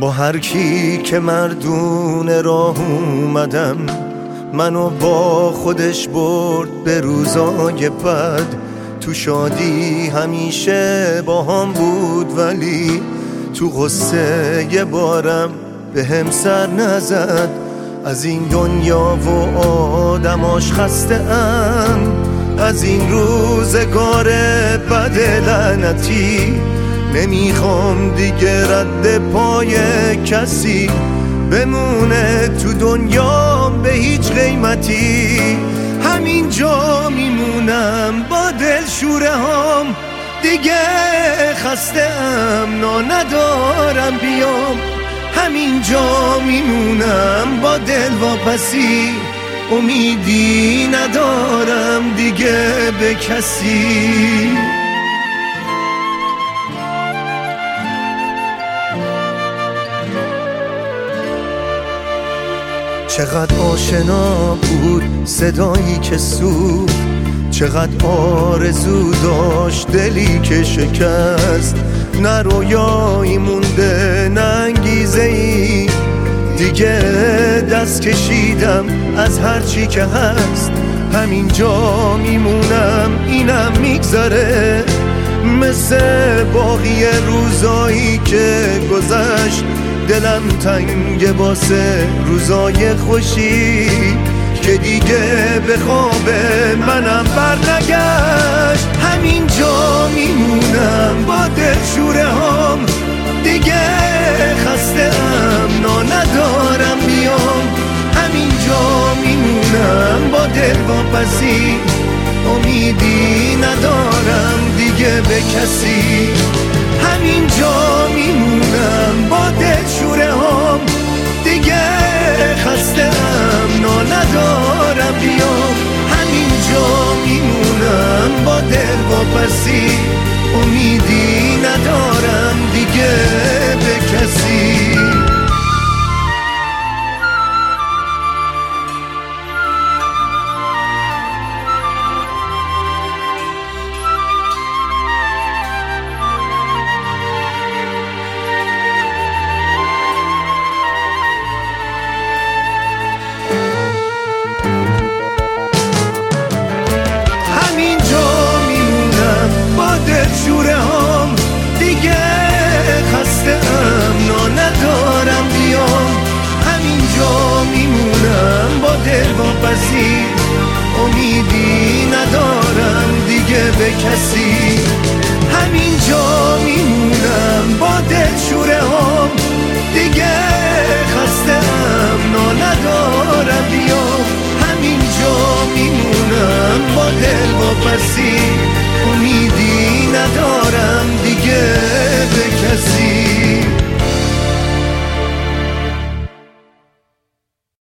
با هر کی که مردون راه اومدم، منو با خودش برد به روزای بد. تو شادی همیشه با هم بود، ولی تو غصه یه بارم به هم سر نزد. از این دنیا و آدماش خسته ام، از این روزگار بد لعنتی. نمیخوام دیگه رد پای کسی بمونه تو دنیام به هیچ قیمتی. همینجا میمونم با دل شوره هام، دیگه خسته ام نا ندارم بیام. همینجا میمونم با دل واپسی، امیدی ندارم دیگه به کسی. چقدر آشنا بود صدایی که سوخت، چقدر آرزو داشت دلی که شکست. نه رویایی مونده نه انگیزه‌ای، دیگه دست کشیدم از هرچی که هست. همینجا میمونم اینم میگذره، مثل باقی روزایی که گذشت. دلم تنگ واسه روزای خوشی که دیگه به خواب منم برنگشت. همینجا میمونم با دل شوره هام، دیگه خسته ام نا ندارم بیام. همینجا میمونم با دل واپسی، امیدی ندارم دیگه به کسی. همینجا میمونم